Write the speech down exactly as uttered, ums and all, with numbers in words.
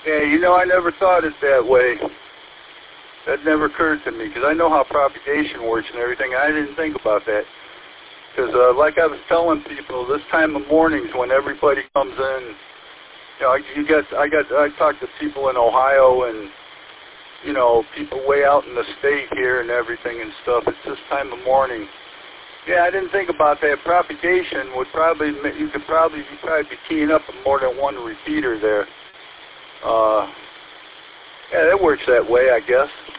Yeah, you know, I never thought it that way. That never occurred to me, because I know how propagation works and everything. I didn't think about that. Because, uh, like I was telling people, this time of mornings when everybody comes in, you know, you got, I got, I talked to people in Ohio and, you know, people way out in the state here and everything and stuff. It's this time of morning. Yeah, I didn't think about that. Propagation would probably, you could probably, you'd probably be keying up more than one repeater there. Uh, yeah, that works that way, I guess.